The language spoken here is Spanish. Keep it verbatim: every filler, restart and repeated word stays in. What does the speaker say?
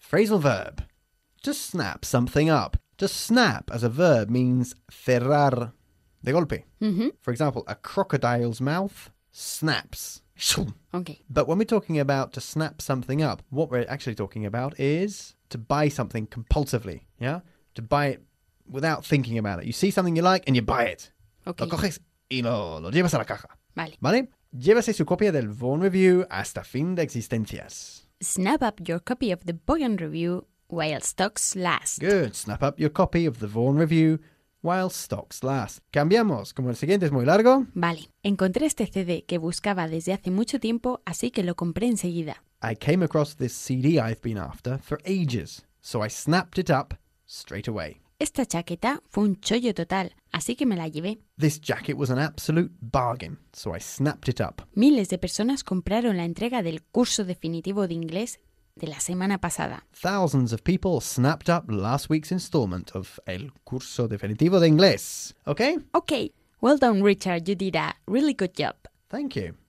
Phrasal verb. To snap something up. To snap as a verb means cerrar de golpe. Mm-hmm. For example, a crocodile's mouth snaps. Okay. But when we're talking about to snap something up, what we're actually talking about is to buy something compulsively, yeah? To buy it without thinking about it. You see something you like and you buy it. Okay. Lo coges y lo, lo llevas a la caja. Vale. ¿Vale? Llévase su copia del Vaughan Review hasta fin de existencias. Snap up your copy of the Vaughan Review while stocks last. Good. Snap up your copy of the Vaughan Review while stocks last. Cambiamos. Como el siguiente es muy largo. Vale. Encontré este C D que buscaba desde hace mucho tiempo, así que lo compré enseguida. I came across this C D I've been after for ages, so I snapped it up straight away. Esta chaqueta fue un chollo total, así que me la llevé. This jacket was an absolute bargain, so I snapped it up. Miles de personas compraron la entrega del curso definitivo de inglés de la semana pasada. Thousands of people snapped up last week's installment of El Curso Definitivo de Inglés. Okay? Okay, well done Richard, you did a really good job. Thank you.